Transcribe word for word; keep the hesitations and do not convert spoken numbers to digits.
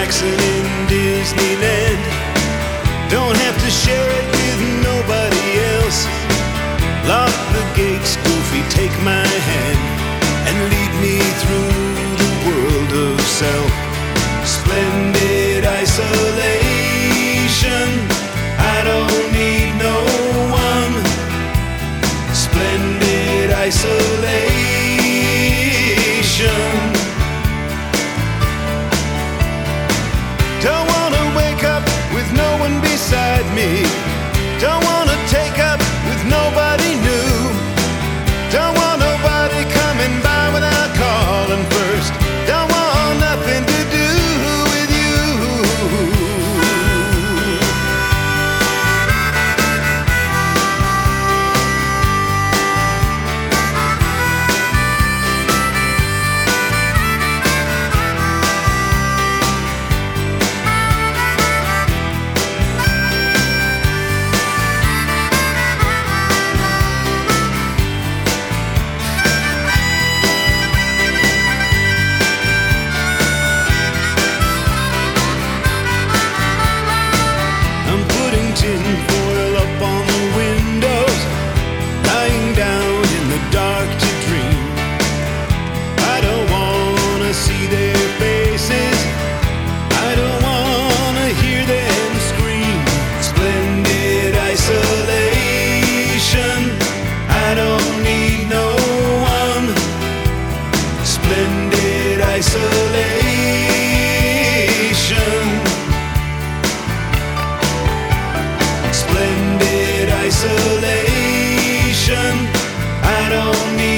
Jackson in Disneyland. Don't have to share it with nobody else. Lock the gates, Goofy, take my hand and lead me through the world of self. Splendid isolation, I don't need no one. Splendid isolation. Don't wanna wake up with no one beside me. Don't wanna take up with nobody new. Don't want nobody coming by without calling first. Don't want nothing to do with you. Tinfoil up on the windows, lying down in the dark to dream. I don't wanna see their faces, I don't wanna hear them scream. Splendid isolation, I don't need no one. Splendid isolation. Splendid isolation, I don't need